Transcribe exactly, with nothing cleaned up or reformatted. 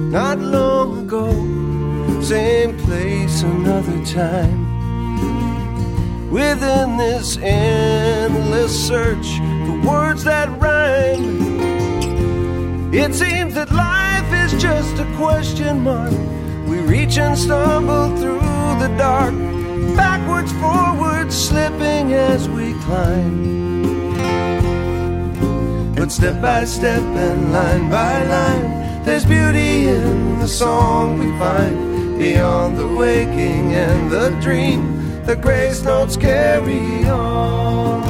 not long ago. Same place, another time. Within this endless search for words that rhyme, it seems that life is just a question mark. We reach and stumble through the dark, backwards, forwards, slipping as we climb. But step by step and line by line, there's beauty in the song we find. Beyond the waking and the dream, the grace notes carry on.